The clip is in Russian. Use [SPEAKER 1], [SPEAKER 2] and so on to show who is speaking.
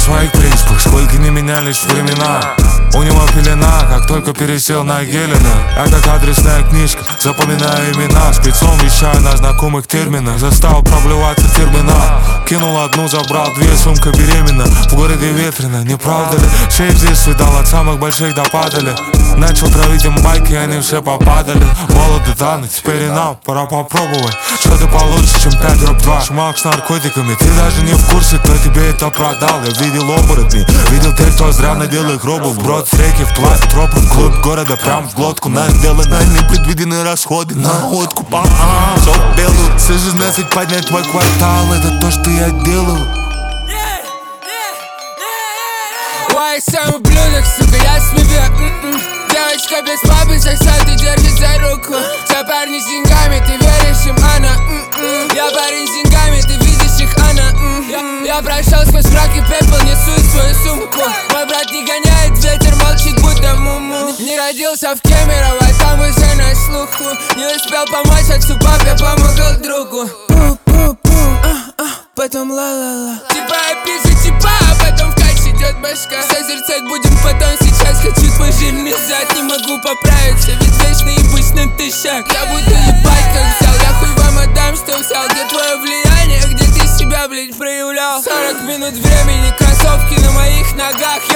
[SPEAKER 1] своих принципах, сколько не менялись времена. У него пелена, как только пересел на Гелена. Я как адресная книжка, запоминаю имена. Спецом вещаю на знакомых терминах. Заставил проблеваться терминал. Кинул одну, забрал две, сумка беременна. В городе ветрено, не правда ли? Шесть здесь видал, от самых больших до падали. Начал травить им байки, они все попадали. Молоды даны, теперь и нам пора попробовать. Что-то получше, чем 5 дробь 2. Шмак с наркотиками, ты даже не в курсе, кто тебе это продал. Я видел оборотни, видел тех, кто зря надел их робов. Брод с реки в пласт, тропы вглубь города, прям в глотку. Нас сделаны непредвиденные расходы на откуп. Все белую, с 16 поднять твой квартал, это то, что я делал.
[SPEAKER 2] Ой, сам ублюдок, сука, я смею. Девочка без папы сосет и держит за руку. Все парни с деньгами, ты веришь им, она. Я парень с деньгами, ты видишь их, она. Я прошел сквозь мрак и пепел, несу свою сумку. Мой брат не гоняет ветер, молчит, будто муму. Не родился в Кемерово, там уже на слуху. Не успел помочь отцу, папе помогал другу. Потом ла-ла-ла. Типа я пишу, типа, а потом в кайф идет башка. Созерцать будем потом, сейчас хочу твой жирный зад. Не могу поправиться, ведь вечно ебусь на тысячах. Я буду ебать как взял, я хуй вам отдам, что взял. Где твое влияние, где ты себя, блять, проявлял? 40 минут времени, кроссовки на моих ногах.